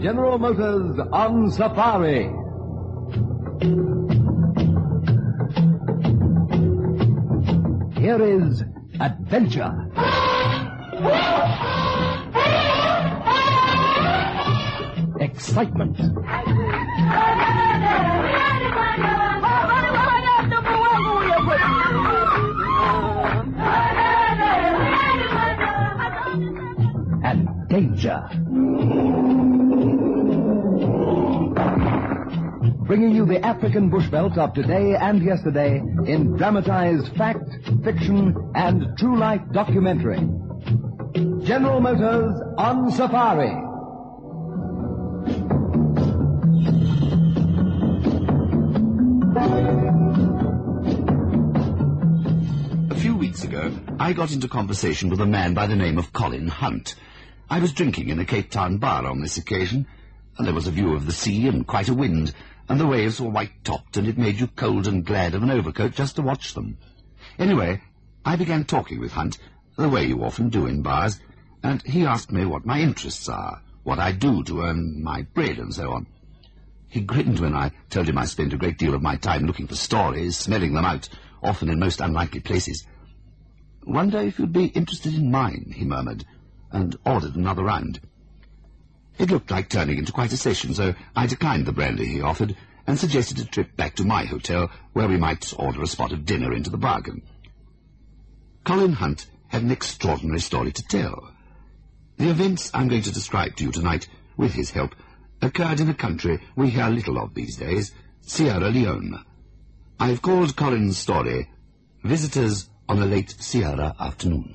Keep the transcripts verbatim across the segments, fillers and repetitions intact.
General Motors on Safari. Here is adventure. Excitement. And danger. Bringing you the African bush veld of today and yesterday in dramatized fact, fiction, and true life documentary. General Motors on Safari. A few weeks ago, I got into conversation with a man by the name of Colin Hunt. I was drinking in a Cape Town bar on this occasion, and there was a view of the sea and quite a wind, and the waves were white-topped, and it made you cold and glad of an overcoat just to watch them. Anyway, I began talking with Hunt, the way you often do in bars, and he asked me what my interests are, what I do to earn my bread, and so on. He grinned when I told him I spent a great deal of my time looking for stories, smelling them out, often in most unlikely places. "Wonder if you'd be interested in mine," he murmured, and ordered another round. It looked like turning into quite a session, so I declined the brandy he offered and suggested a trip back to my hotel, where we might order a spot of dinner into the bargain. Colin Hunt had an extraordinary story to tell. The events I'm going to describe to you tonight, with his help, occurred in a country we hear little of these days, Sierra Leone. I've called Colin's story Visitors on a Late Sierra Afternoon.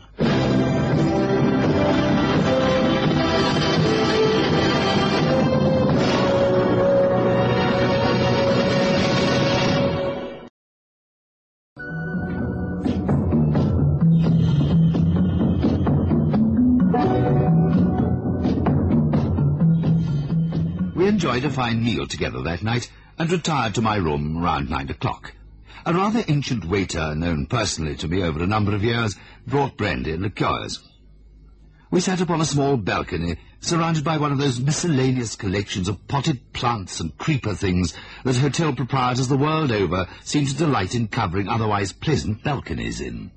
We enjoyed a fine meal together that night and retired to my room around nine o'clock. A rather ancient waiter, known personally to me over a number of years, brought brandy and liqueurs. We sat upon a small balcony, surrounded by one of those miscellaneous collections of potted plants and creeper things that hotel proprietors the world over seem to delight in covering otherwise pleasant balconies in.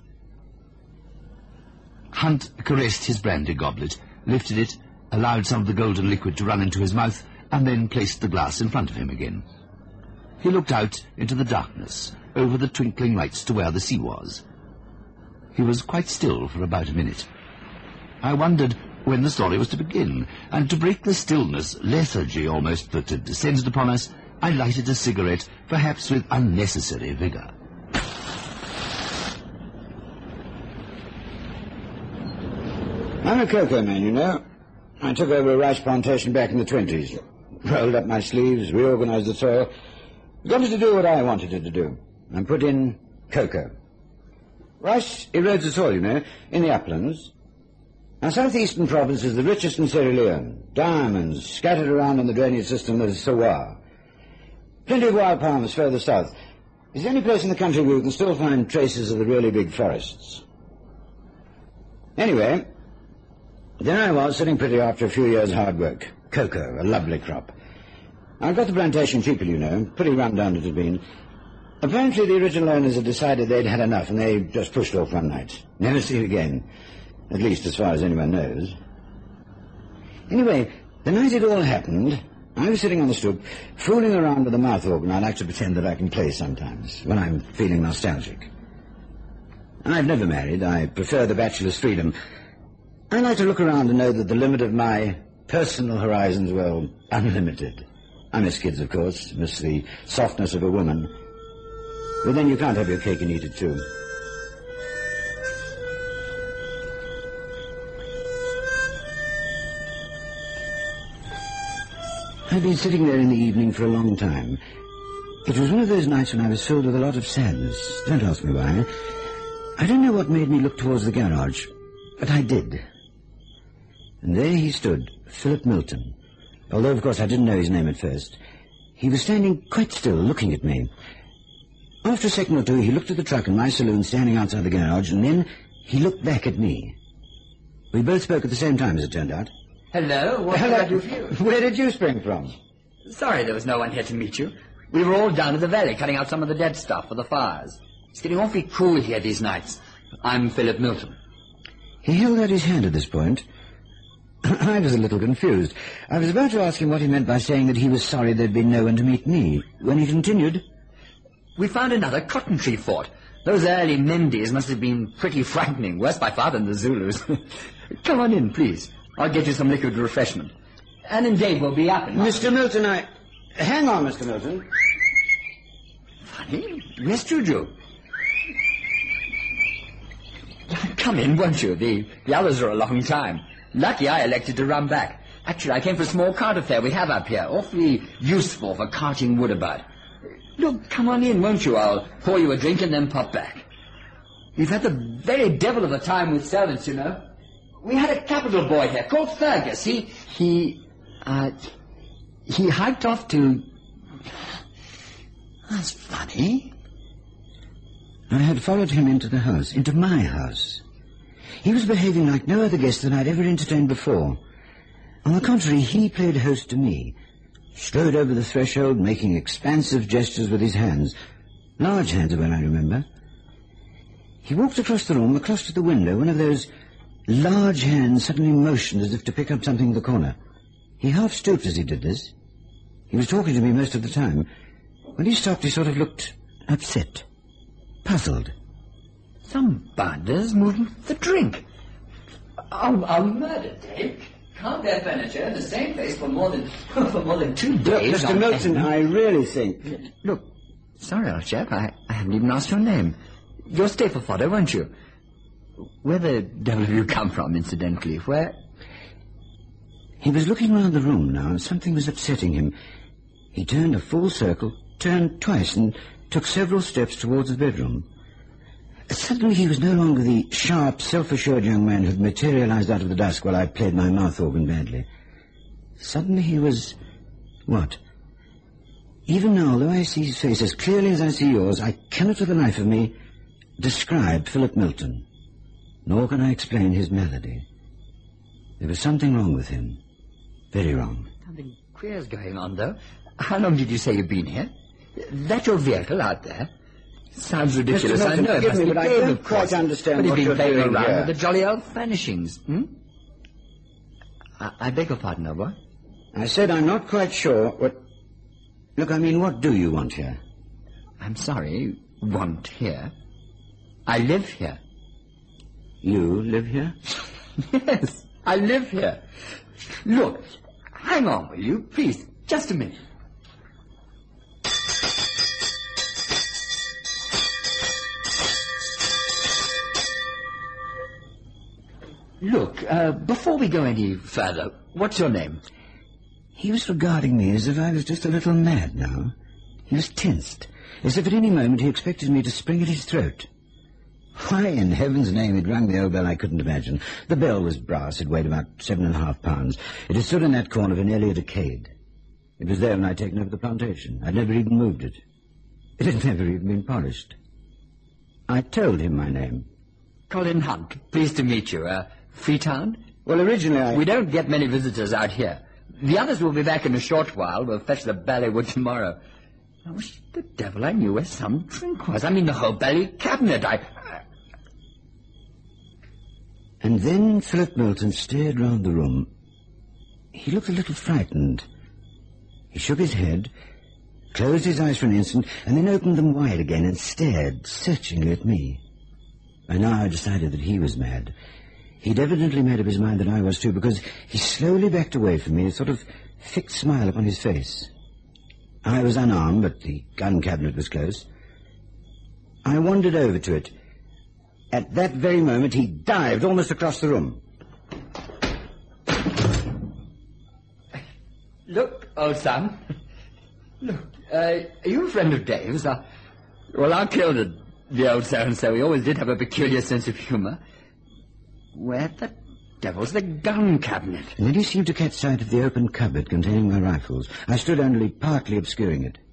Hunt caressed his brandy goblet, lifted it, allowed some of the golden liquid to run into his mouth, and then placed the glass in front of him again. He looked out into the darkness, over the twinkling lights to where the sea was. He was quite still for about a minute. I wondered when the story was to begin, and to break the stillness, lethargy almost, that had descended upon us, I lighted a cigarette, perhaps with unnecessary vigour. I'm a cocoa man, you know. I took over a rice plantation back in the twenties. Rolled up my sleeves, reorganized the soil, got it to do what I wanted it to do, and put in cocoa. Rice erodes the soil, you know, in the uplands. Our southeastern province is the richest in Sierra Leone. Diamonds scattered around in the drainage system of the Sawa. Plenty of wild palms further south. It's the only place in the country where you can still find traces of the really big forests. Anyway, there I was, sitting pretty after a few years' hard work. Cocoa, a lovely crop. I got the plantation cheaply, you know, pretty run down it had been. Apparently the original owners had decided they'd had enough, and they just pushed off one night. Never see it again. At least as far as anyone knows. Anyway, the night it all happened, I was sitting on the stoop, fooling around with a mouth organ I like to pretend that I can play sometimes, when I'm feeling nostalgic. I've never married. I prefer the bachelor's freedom. I like to look around and know that the limit of my personal horizons, well, unlimited. I miss kids, of course, miss the softness of a woman. But then you can't have your cake and eat it, too. I'd been sitting there in the evening for a long time. It was one of those nights when I was filled with a lot of sadness. Don't ask me why. I don't know what made me look towards the garage, but I did. And there he stood, Philip Milton. Although, of course, I didn't know his name at first. He was standing quite still, looking at me. After a second or two, he looked at the truck and my saloon standing outside the garage, and then he looked back at me. We both spoke at the same time, as it turned out. Hello, what Hello. can I do for you? Where did you spring from? Sorry there was no one here to meet you. We were all down in the valley cutting out some of the dead stuff for the fires. It's getting awfully cool here these nights. I'm Philip Milton. He held out his hand at this point. I was a little confused. I was about to ask him what he meant by saying that he was sorry there'd been no one to meet me, when he continued. We found another cotton tree fort. Those early Mindis must have been pretty frightening, worse by far than the Zulus. Come on in, please. I'll get you some liquid refreshment. Anne and Dave will be up in... Mister Milton, I... Hang on, Mister Milton. Funny. Where's Juju? Come in, won't you? The, the others are a long time. Lucky I elected to run back. Actually, I came for a small cart affair we have up here. Awfully useful for carting wood about. Look, come on in, won't you? I'll pour you a drink and then pop back. We've had the very devil of a time with servants, you know. We had a capital boy here called Fergus. He, he, uh, he hiked off to... That's funny. I had followed him into the house, into my house. He was behaving like no other guest that I'd ever entertained before. On the contrary, he played host to me, strode over the threshold, making expansive gestures with his hands. Large hands, when I remember. He walked across the room, across to the window. One of those large hands suddenly motioned as if to pick up something in the corner. He half stooped as he did this. He was talking to me most of the time. When he stopped, he sort of looked upset, puzzled. Some banders moving the drink. I'll, I'll murder, Dave. Can't bear furniture in the same place for more than for more than two days. Look, Mister Milton, I really think... Look, sorry, old chap, I, I haven't even asked your name. You're Staple Fodder, won't you? Where the devil have you come from, incidentally? Where... He was looking round the room now, and something was upsetting him. He turned a full circle, turned twice, and took several steps towards the bedroom. Suddenly he was no longer the sharp, self-assured young man who had materialized out of the dusk while I played my mouth organ badly. Suddenly he was... what? Even now, although I see his face as clearly as I see yours, I cannot for the life of me describe Philip Milton, nor can I explain his malady. There was something wrong with him. Very wrong. Something queer's going on, though. How long did you say you've been here? That your vehicle out there? Sounds ridiculous, Mister Milton, I know. forgive me, be but I Dave, don't of quite course. understand but what you've you're been playing doing around here. with the jolly old furnishings, hmm? I, I beg your pardon, old boy. I said I'm not quite sure what... Look, I mean, what do you want here? I'm sorry, want here. I live here. You live here? Yes, I live here. Look, hang on, will you? Please, just a minute. Look, uh, before we go any further, what's your name? He was regarding me as if I was just a little mad now. He was tensed, as if at any moment he expected me to spring at his throat. Why in heaven's name he'd rung the old bell I couldn't imagine. The bell was brass. It weighed about seven and a half pounds. It had stood in that corner for nearly a decade. It was there when I'd taken over the plantation. I'd never even moved it. It had never even been polished. I told him my name. Colin Hunt. Pleased to meet you. Uh, Freetown? Well, originally I... We don't get many visitors out here. The others will be back in a short while. We'll fetch the ballywood tomorrow. I wish the devil I knew where some drink was. I mean, the whole bally cabinet. I... And then Philip Milton stared round the room. He looked a little frightened. He shook his head, closed his eyes for an instant, and then opened them wide again and stared searchingly at me. By now I decided that he was mad. He'd evidently made up his mind that I was too, because he slowly backed away from me, a sort of fixed smile upon his face. I was unarmed, but the gun cabinet was close. I wandered over to it. At that very moment, he dived almost across the room. Look, old son. Look, uh, are you a friend of Dave's? Uh, well, I killed it, the old so-and-so. He always did have a peculiar sense of humour. Where the devil's the gun cabinet? And then he seemed to catch sight of the open cupboard containing my rifles. I stood only partly obscuring it.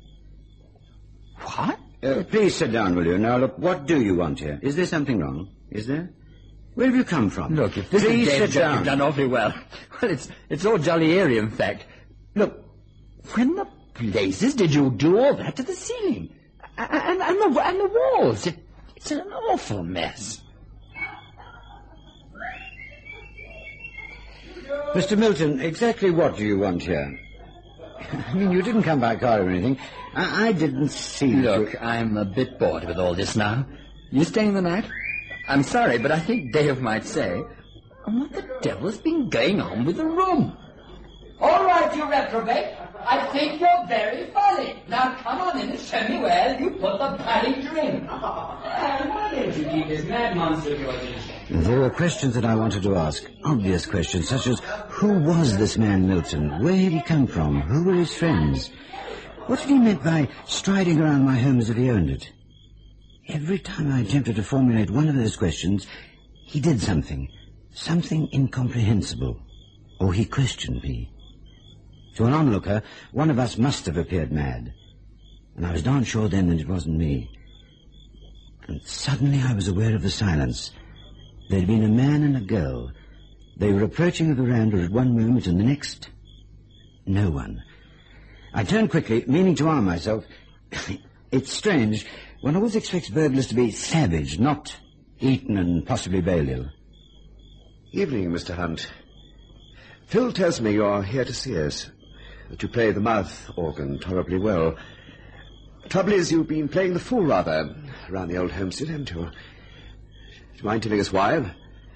What? Uh, please sit down, will you? Now, look, what do you want here? Is there something wrong? Is there? Where have you come from? Look, if this Please is David, sit down. you've done awfully well. Well, it's, it's all jolly eerie, in fact. Look, when the blazes did you do all that to the ceiling? And, and, and, the, and the walls? It, it's an awful mess. Mister Milton, exactly what do you want here? I mean, you didn't come by car or anything. I, I didn't see Look, you. I'm a bit bored with all this now. You staying the night? I'm sorry, but I think Dave might say, what the devil's been going on with the room? All right, you reprobate. I think you're very funny. Now come on in and show me where you put the bloody drink. And why don't you keep this mad monster of yours in check? There were questions that I wanted to ask. Obvious questions, such as, who was this man Milton? Where had he come from? Who were his friends? What had he meant by striding around my home as if he owned it? Every time I attempted to formulate one of those questions, he did something. Something incomprehensible. Or he questioned me. To an onlooker, one of us must have appeared mad. And I was darn sure then that it wasn't me. And suddenly I was aware of the silence. There had been a man and a girl. They were approaching the veranda at one moment, and the next, no one. I turned quickly, meaning to arm myself. It's strange. One always expects burglars to be savage, not Eton and possibly Balliol. Evening, Mister Hunt. Phil tells me you're here to see us, that you play the mouth organ tolerably well. Trouble is, you've been playing the fool, rather, around the old homestead, haven't you? Do you mind telling us why?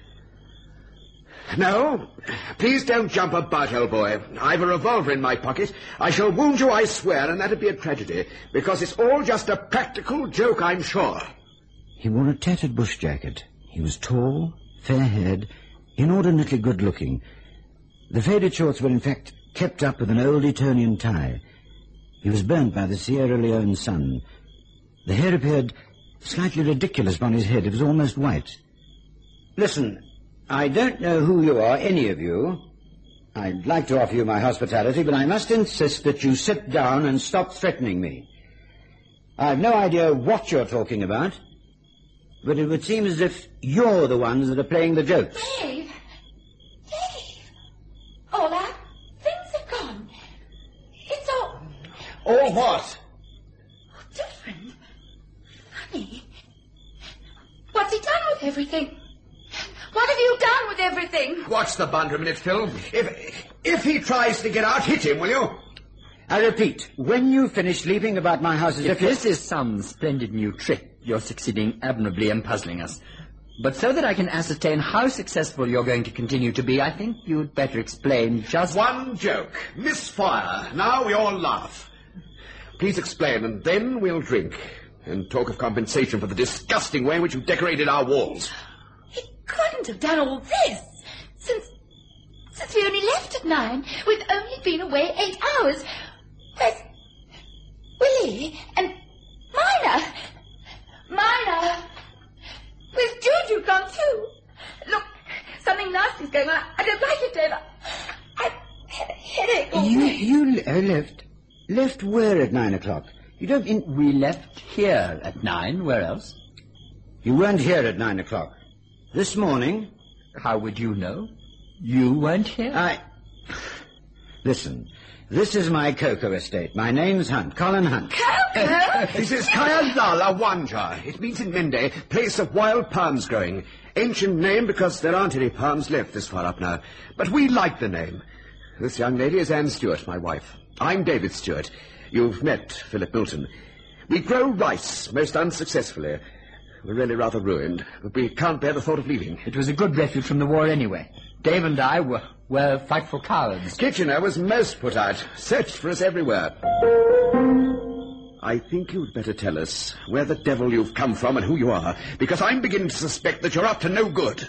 No, please don't jump about, old boy. I've a revolver in my pocket. I shall wound you, I swear, and that'd be a tragedy, because it's all just a practical joke, I'm sure. He wore a tattered bush jacket. He was tall, fair-haired, inordinately good-looking. The faded shorts were, in fact, kept up with an old Etonian tie. He was burnt by the Sierra Leone sun. The hair appeared slightly ridiculous upon his head. It was almost white. Listen, I don't know who you are, any of you. I'd like to offer you my hospitality, but I must insist that you sit down and stop threatening me. I've no idea what you're talking about, but it would seem as if you're the ones that are playing the jokes. Dave! Dave! All our things have gone. It's all... Or what? different. Funny. What's he done with everything? What have you done with everything? Watch the bund a minute, Phil. If, if he tries to get out, hit him, will you? I repeat, when you finish leaping about my house as If if you... this is some splendid new trick, you're succeeding admirably in puzzling us. But so that I can ascertain how successful you're going to continue to be, I think you'd better explain just... One joke. Misfire. Now we all laugh. Please explain, and then we'll drink and talk of compensation for the disgusting way in which you decorated our walls. He couldn't have done all this since... since we only left at nine. We've only been away eight hours. Where's... Willie and Mina? Mina! Where's Juju gone too? Look, something nasty's going on. I don't like it, Dave. I've had a headache all You, day. you uh, left. Left where at nine o'clock? You don't mean... We left here at nine. Where else? You weren't here at nine o'clock. This morning... How would you know? You weren't here? I... Listen, this is my cocoa estate. My name's Hunt, Colin Hunt. Coco? This is Kayalala Wanja. It means in Mende, place of wild palms growing. Ancient name because there aren't any palms left this far up now. But we like the name. This young lady is Anne Stewart, my wife. I'm David Stewart. You've met Philip Milton. We grow rice, most unsuccessfully. We're really rather ruined, but we can't bear the thought of leaving. It was a good refuge from the war anyway. Dave and I were, were frightful cowards. Kitchener was most put out. Searched for us everywhere. I think you'd better tell us where the devil you've come from and who you are, because I'm beginning to suspect that you're up to no good.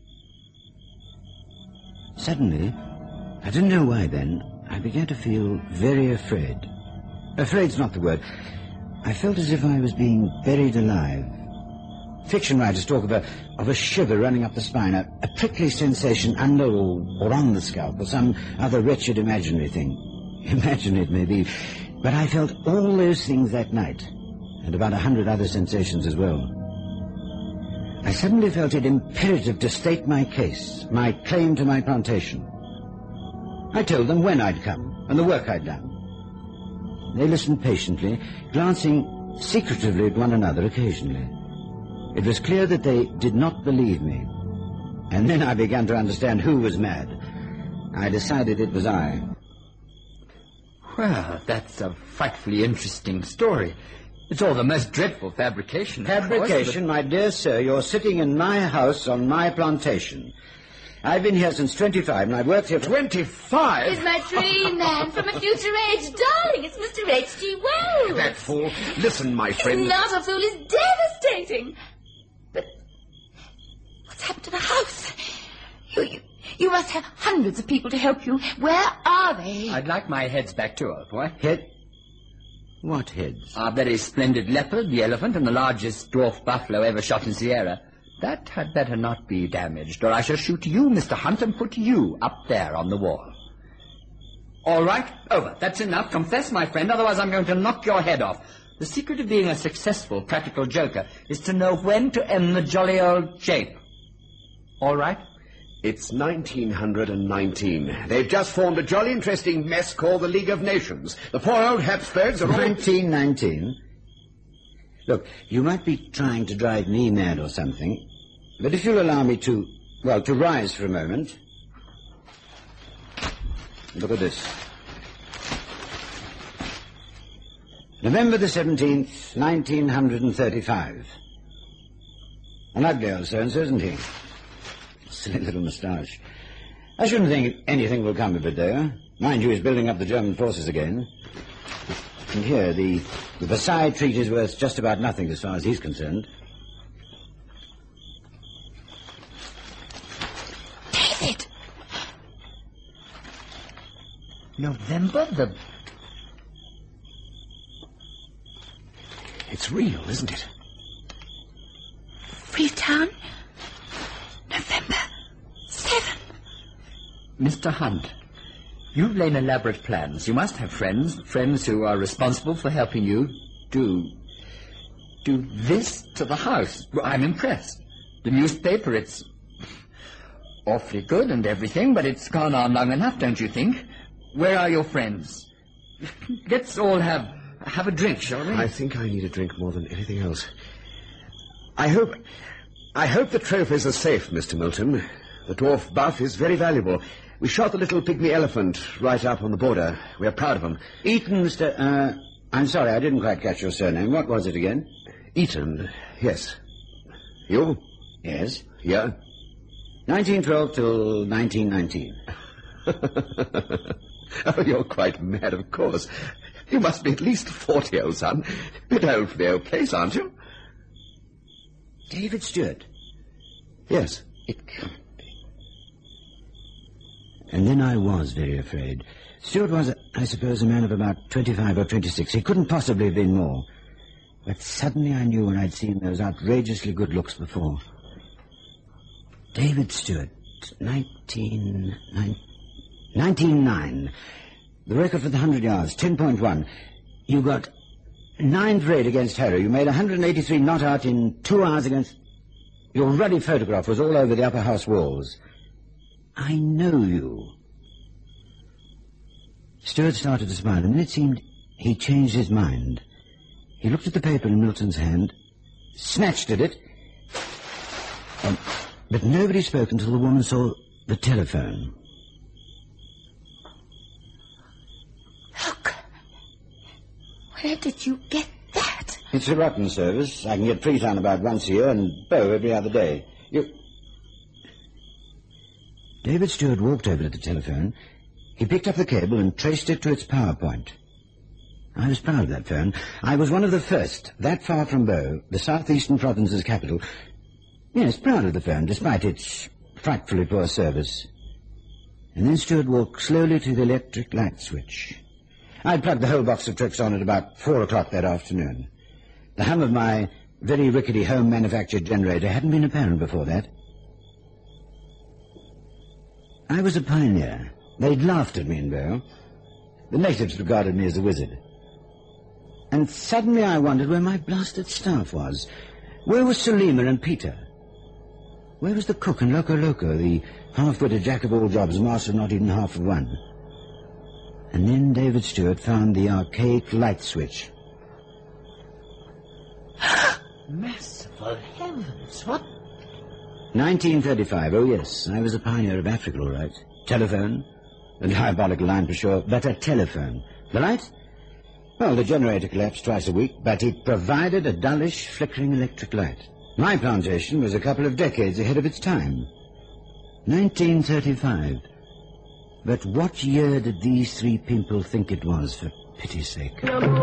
Suddenly, I didn't know why then, I began to feel very afraid. Afraid's not the word. I felt as if I was being buried alive. Fiction writers talk of a, of a shiver running up the spine, a, a prickly sensation under or, or on the scalp, or some other wretched imaginary thing. Imagine it may be, but I felt all those things that night, and about a hundred other sensations as well. I suddenly felt it imperative to state my case, my claim to my plantation. I told them when I'd come and the work I'd done. They listened patiently, glancing secretively at one another occasionally. It was clear that they did not believe me. And then I began to understand who was mad. I decided it was I. Well, that's a frightfully interesting story. It's all the most dreadful fabrication. Fabrication, my dear sir, you're sitting in my house on my plantation. I've been here since twenty-five, and I've worked here for... Twenty-five? It's my dream man from a future age. Darling, it's Mister H G Wells. That fool. Listen, my friend. He's not a fool. He's devastating. But what's happened to the house? You, you, you must have hundreds of people to help you. Where are they? I'd like my heads back too, old boy. Head? What heads? Our very splendid leopard, the elephant, and the largest dwarf buffalo ever shot in Sierra. That had better not be damaged, or I shall shoot you, Mister Hunt, and put you up there on the wall. All right, over. That's enough. Confess, my friend, otherwise I'm going to knock your head off. The secret of being a successful practical joker is to know when to end the jolly old jape. All right? It's nineteen nineteen. They've just formed a jolly interesting mess called the League of Nations. The poor old Habsburgs are all... nineteen nineteen? Look, you might be trying to drive me mad or something, but if you'll allow me to, well, to rise for a moment. Look at this. November the seventeenth, nineteen thirty-five. An ugly old so-and-so, isn't he? Silly little moustache. I shouldn't think anything will come of it, though. Mind you, he's building up the German forces again. And here, the, the Versailles Treaty is worth just about nothing as far as he's concerned. David! November the... It's real, isn't it? Freetown, November seventh. Mister Hunt, you've laid elaborate plans. You must have friends, friends who are responsible for helping you do... do this to the house. Well, I'm impressed. The newspaper, it's awfully good and everything, but it's gone on long enough, don't you think? Where are your friends? Let's all have have a drink, shall we? I think I need a drink more than anything else. I hope... I hope the trophies are safe, Mister Milton. The dwarf buff is very valuable. We shot the little pygmy elephant right up on the border. We're proud of him. Eaton, Mister Uh, I'm sorry, I didn't quite catch your surname. What was it again? Eaton, yes. You? Yes. Yeah? nineteen twelve till nineteen nineteen. Oh, you're quite mad, of course. You must be at least forty, old son. Bit old for the old place, aren't you? David Stewart. Yes. It can't be. And then I was very afraid. Stewart was, I suppose, a man of about twenty-five or twenty-six. He couldn't possibly have been more. But suddenly I knew when I'd seen those outrageously good looks before. David Stewart, nineteen... Nine, nineteen nine. The record for the hundred yards, ten point one. You got nine for eight against Harrow. You made one hundred eighty-three not out in two hours against... Your ruddy photograph was all over the upper house walls. I know you. Stewart started to smile, and then it seemed he changed his mind. He looked at the paper in Milton's hand, snatched at it, and, but nobody spoke until the woman saw the telephone. Look. Where did you get that? It's a rotten service. I can get Freetown about once a year and Bow every other day. You... David Stewart walked over to the telephone. He picked up the cable and traced it to its power point. I was proud of that phone. I was one of the first, that far from Bow, the southeastern province's capital. Yes, proud of the phone, despite its frightfully poor service. And then Stewart walked slowly to the electric light switch. I'd plugged the whole box of tricks on at about four o'clock that afternoon. The hum of my very rickety home-manufactured generator hadn't been apparent before that. I was a pioneer. They'd laughed at me in Bow. The natives regarded me as a wizard. And suddenly I wondered where my blasted staff was. Where was Selima and Peter? Where was the cook and Loco Loco, the half-witted jack-of-all-jobs, master of not even half of one? And then David Stewart found the archaic light switch. Merciful heavens, what? nineteen thirty-five, oh yes, I was a pioneer of Africa, all right. Telephone, a diabolical line for sure, but a telephone. The light? Well, the generator collapsed twice a week, but it provided a dullish, flickering electric light. My plantation was a couple of decades ahead of its time. nineteen thirty-five. But what year did these three people think it was, for pity's sake?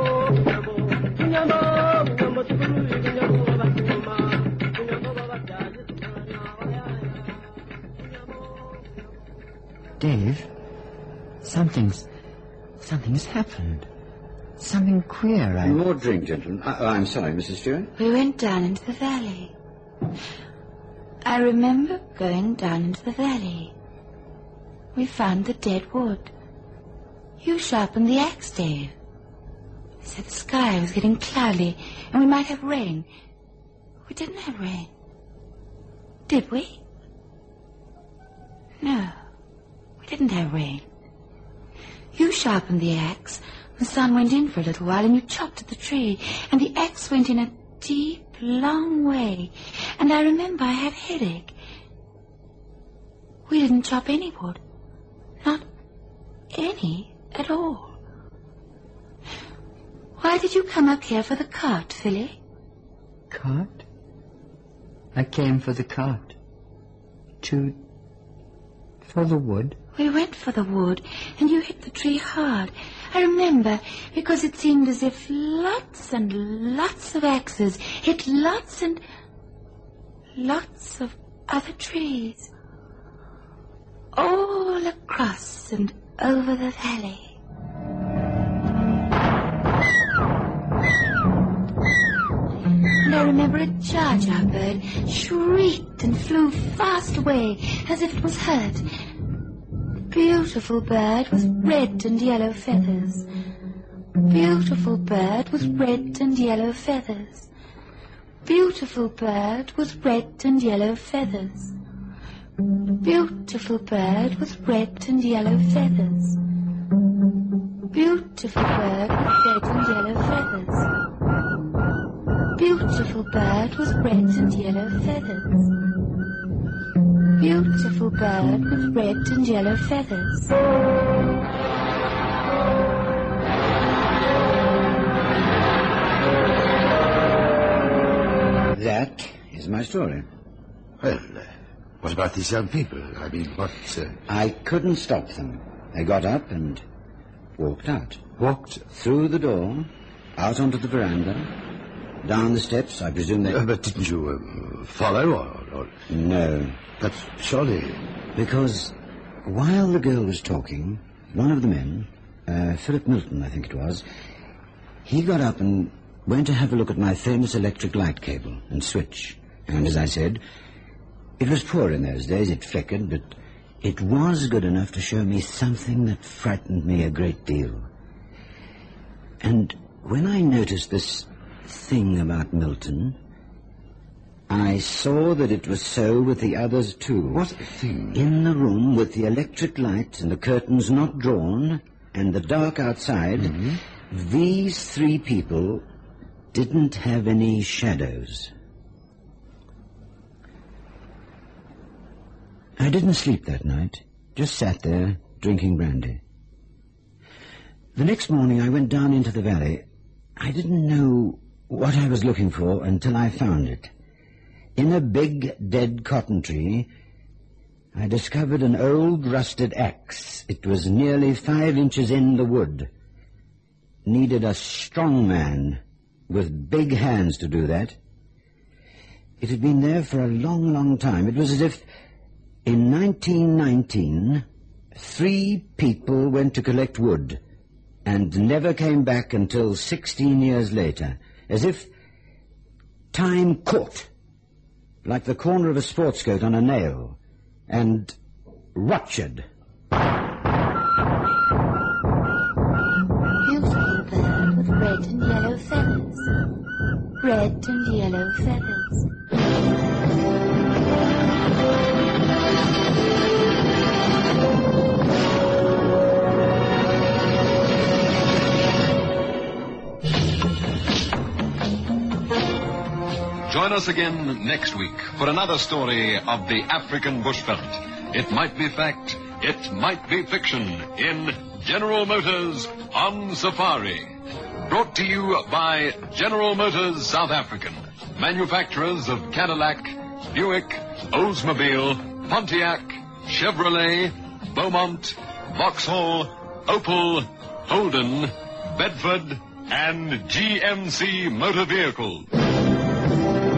Dave, something's... something's happened. Something queer, I... More drink, gentlemen. Uh, I'm sorry, Missus Stewart. We went down into the valley. I remember going down into the valley. We found the dead wood. You sharpened the axe, Dave. They said the sky was getting cloudy and we might have rain. We didn't have rain. Did we? No, we didn't have rain. You sharpened the axe. The sun went in for a little while and you chopped at the tree, and the axe went in a deep, long way. And I remember I had a headache. We didn't chop any wood. Not any at all. Why did you come up here for the cart, Philly? Cart? I came for the cart. To... for the wood. We went for the wood, and you hit the tree hard. I remember, because it seemed as if lots and lots of axes hit lots and lots of other trees, all across and over the valley. And I remember a jar-jar bird shrieked and flew fast away as if it was hurt. Beautiful bird with red and yellow feathers. Beautiful bird with red and yellow feathers. Beautiful bird with red and yellow feathers. Beautiful bird with red and yellow feathers. Beautiful bird with red and yellow feathers. Beautiful bird with red and yellow feathers. Beautiful bird with red and yellow feathers. That is my story. Well, uh, what about these young people? I mean, what... Uh... I couldn't stop them. They got up and walked out. Walked? Through the door, out onto the veranda, down the steps. I presume they... Uh, but didn't you uh, follow or, or... No. But surely... Because while the girl was talking, one of the men, uh, Philip Milton, I think it was, he got up and went to have a look at my famous electric light cable and switch. And as I said, it was poor in those days. It flickered, but it was good enough to show me something that frightened me a great deal. And when I noticed this thing about Milton, I saw that it was so with the others, too. What thing? In the room with the electric light and the curtains not drawn and the dark outside, mm-hmm. These three people didn't have any shadows. I didn't sleep that night, just sat there drinking brandy. The next morning I went down into the valley. I didn't know what I was looking for until I found it. In a big, dead cotton tree, I discovered an old, rusted axe. It was nearly five inches in the wood. Needed a strong man with big hands to do that. It had been there for a long, long time. It was as if in nineteen nineteen, three people went to collect wood and never came back until sixteen years later. As if time caught, like the corner of a sports coat on a nail, and ruptured. Beautiful bird with red and yellow feathers. Red and yellow feathers. Join us again next week for another story of the African bushveld. It might be fact, it might be fiction in General Motors on Safari. Brought to you by General Motors South African, manufacturers of Cadillac, Buick, Oldsmobile, Pontiac, Chevrolet, Beaumont, Vauxhall, Opel, Holden, Bedford, and G M C Motor Vehicles.